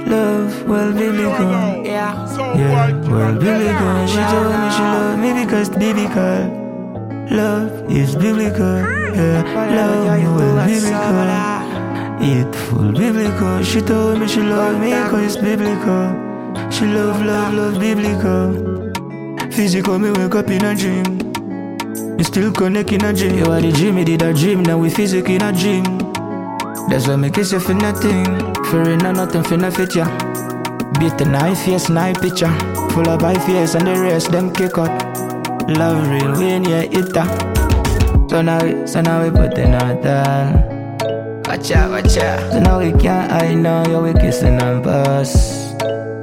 Love, well biblical. Yeah. Yeah, well biblical. She told me she loved me because it's biblical. Love is biblical. Yeah, love, well biblical. It full biblical. She told me she loved me because it's biblical. She love biblical. Physical, me wake up in a dream. We still connect in a dream. You are the dream, me did a dream. Now we physical in a dream. That's why me kiss you for nothing. For real, nothing for no fit ya. Beat a knife, yes, knife picture. Full of high fears and the rest, them kick out. Love real, when you hit her. So now we put in our down. Watch out. So now we can't hide now, yeah, we kissing and pass.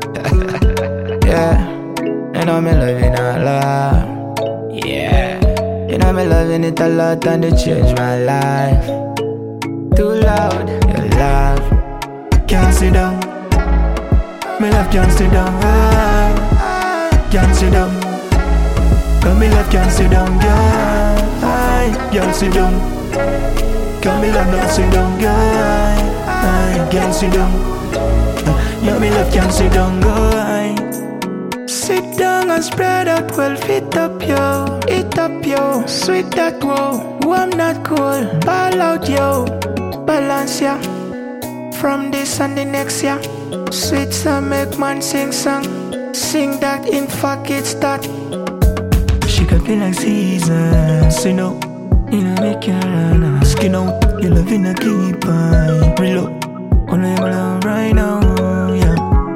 Yeah, you know me loving a lot. Yeah, you know me loving it a lot and it changed my life. Too loud, your love can't sit down. Me love can't sit down. Can't sit down. Cause me love can't sit down, girl. Can't sit down. Cause me love not sit down, girl. Can't sit down. Yeah, me love can't sit down, girl. Sit down and spread out well, fit up yo. Eat up yo, sweet that wow. Warm not cold, ball out yo. Balance ya, from this and the next ya. Sweet song make man sing song. Sing that in fuck it start. She got me like seasons, you know. You know make her run skin out. You love in a keep on reload. Only my love right now, yeah.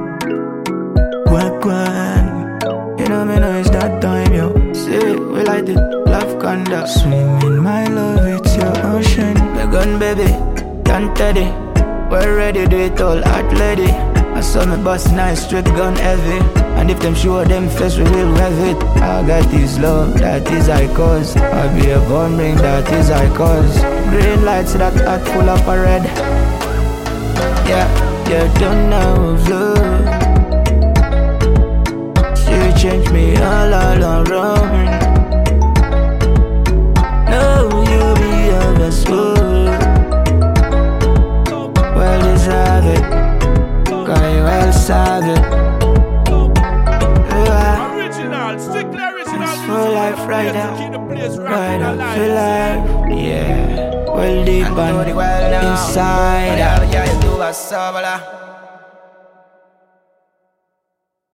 Work one. You know me know it's that time, yo. See, we like it, love conduct. Swim in my love, it's your ocean. The gun baby, can't teddy. We're ready, do it all, hot lady. I saw me bust nice, straight gun heavy. And if them show them face, we will have it. I got this love, that is I cause. I be a born ring, that is I cause. Green lights that hot full of a red. Yeah, you don't know of love. She changed me all around. No, you be a best fool. Well deserve it, cause you well serve it. For life right now, feel life, yeah. Well deep and inside. Yeah, you do a sabala.